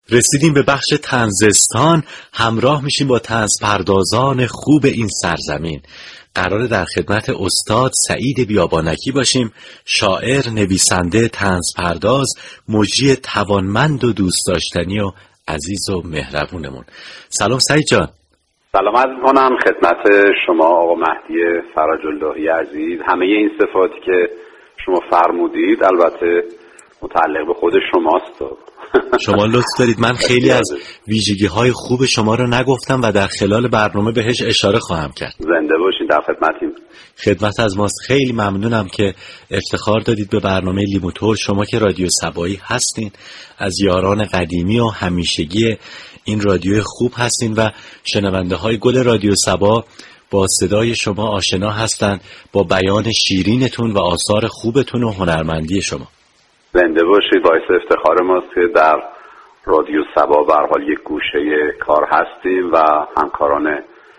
رسیدیم به بخش طنزستان. همراه میشیم با طنزپردازان خوب این سرزمین. قراره در خدمت استاد سعید بیابانکی باشیم، شاعر، نویسنده، طنزپرداز، مجری توانمند و دوست داشتنی و عزیز و مهربونمون. سلام سعید جان. سلام عرض می‌کنم خدمت شما آقا مهدی فرج اللهی عزیز. همه این صفاتی که شما فرمودید البته متعلق به خود شماست. شما لطف دارید. من خیلی از ویژگی‌های خوب شما رو نگفتم و در خلال برنامه بهش اشاره خواهم کرد. زنده باشین، در خدمتیم. خدمت از ماست. خیلی ممنونم که افتخار دادید به برنامه لیموتور. شما که رادیو سبایی هستین، از یاران قدیمی و همیشگی این رادیو خوب هستین و شنونده های گل رادیو سبا با صدای شما آشنا هستند، با بیان شیرینتون و آثار خوبتون و هنرمندی شما. زنده باشید. باعث افتخار ماست که در رادیو سبا به هر حال یک گوشه کار هستیم و همکاران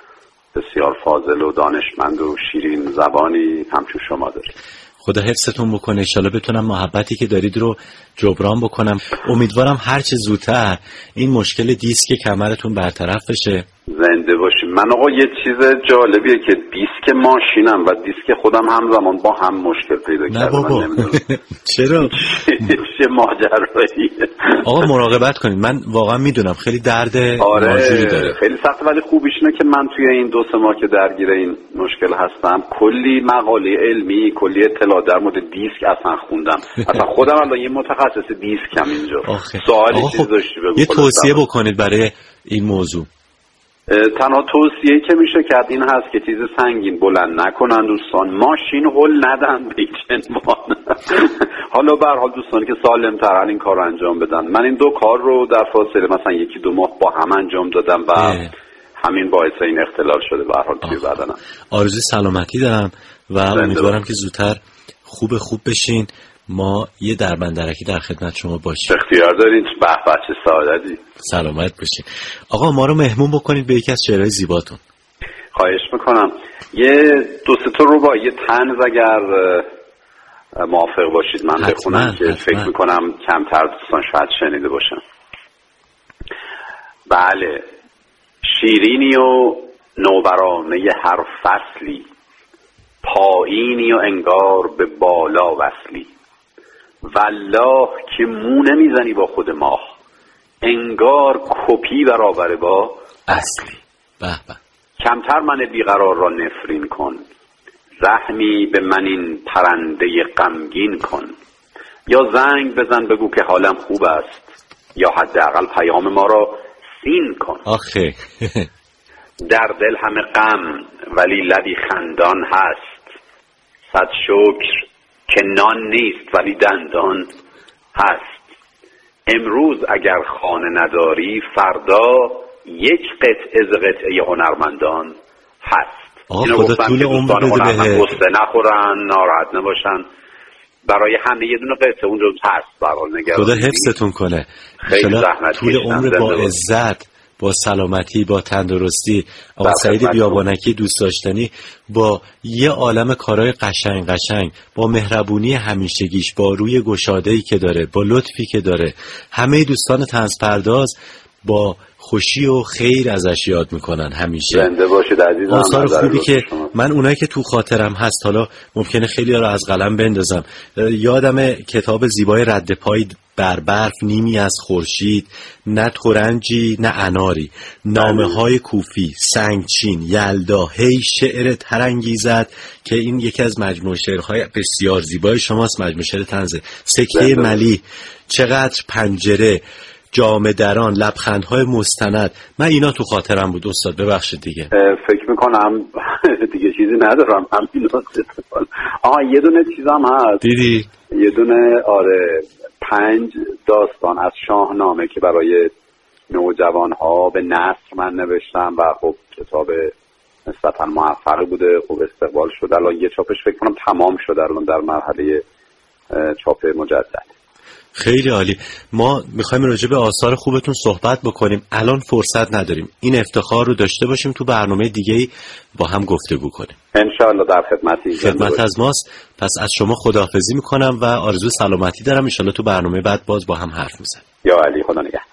بسیار فاضل و دانشمند و شیرین زبانی همچون شما دارید. خدا حفظتون بکنه. انشالله بتونم محبتی که دارید رو جبران بکنم. امیدوارم هرچه زودتر این مشکل دیسک کمرتون برطرف بشه. زنده باشیم. من آقا یه چیز جالبیه که دیسک ماشینم و دیسک خودم همزمان با هم مشکل پیدا کردم. نه بابا. چرا؟ چه ماجراییه. آقا مراقبت کنید. من واقعا میدونم خیلی درد ماجوری داره. خیلی سخته، ولی خوبیش اینه که من توی این 2-3 ماه که درگیر این مشکل هستم کلی مقاله علمی، کلی اطلاع در مورد دیسک اصلا خوندم. اصلا خودم الان یه متخصص دیسکم اینجا. سوالی چیز داشتی بگو. یه توصیه بکنید برای این موضوع. تنها توصیه‌ای که میشه کرد این هست که چیز سنگین بلند نکنن دوستان، ماشین هول ندن بیچنبان. حالا به هر حال دوستانی که سالم‌تر این کار رو انجام بدن. من این 2 کار رو در فاصله مثلا 1-2 ماه با هم انجام دادم و همین باعث این اختلال شده به هر حال توی بدنم. آرزوی سلامتی دارم و امیدوارم که زودتر خوب بشین. ما یه دربندرکی در خدمت شما باشیم. اختیار دارین. به چه سعادتی. سلامت باشین. آقا ما رو مهمون بکنید به یکی از شعرهای زیباتون. خواهش میکنم. یه 2-3 تا رباعی طنز اگر موافق باشید من بخونم که فکر میکنم کمتر دوستان شاید شنیده باشن. بله. شیرینی و نوبرانه هر فصلی، پایینی و انگار به بالا وصلی، والله که مو نمیزنی با خود ماه، انگار کپی برابر با اصلی. به به. کمتر من بیقرار را نفرین کن، رحمی به من این پرنده غمگین کن، یا زنگ بزن بگو که حالم خوب است، یا حداقل پیام ما را سین کن. آخه در دل همه غم ولی لبی خندان هست، صد شکر که نان نیست ولی دندان هست. امروز اگر خانه نداری فردا یک قطعه ز قطعه هنرمندان هست. اینو گفتم طول که عمر دوستان بده هنرمند قصه نخورن، ناراحت نباشن. برای همه یه دونه قطعه اونجا هست. برحال نگران. خدا حفظتون کنه. خیلی زحمت طول عمر با عزت، با سلامتی، با تندرستی. آقا سعید بیابانکی دوست داشتنی با یه عالم کارهای قشنگ، با مهربونی همیشگیش، با روی گشاده‌ای که داره، با لطفی که داره، همه دوستان طنزپرداز با خوشی و خیر ازش یاد میکنن همیشه. زنده باشید عزیزم. آثار خوبی که من اونایی که تو خاطرم هست، حالا ممکنه خیلی ها رو از قلم بندازم، یادم کتاب زیبای رد پای بر برف، نیمی از خورشید، نه ترنجی نه اناری، نامه‌های کوفی، سنگچین، یلدا، هی شعر ترانگیزد که این یکی از مجموعه شعرهای بسیار زیبای شماست، مجموعه شعر طنز، سکه ملی، چقدر پنجره، جام دران، لبخندهای مستند. من اینا تو خاطرم بود استاد، ببخشید دیگه. فکر میکنم دیگه چیزی ندارم. همین یه دونه چیزم هست. دیدی؟ یه دونه 5 داستان از شاهنامه که برای نوجوانها به نثر من نوشتم و خب کتاب نسبتا موفقی بوده، خوب استقبال شد. الان یه چاپش فکر کنم تمام شده، الان در مرحله چاپ مجدد. خیلی عالی. ما میخوایم راجع به آثار خوبتون صحبت بکنیم، الان فرصت نداریم. این افتخار رو داشته باشیم تو برنامه دیگه‌ای با هم گفتگو کنیم. انشاءالله در خدمتی. خدمت از ماست. پس از شما خداحافظی میکنم و آرزو سلامتی دارم. انشاءالله تو برنامه بعد باز با هم حرف میزنیم. یا علی، خدا نگهدار.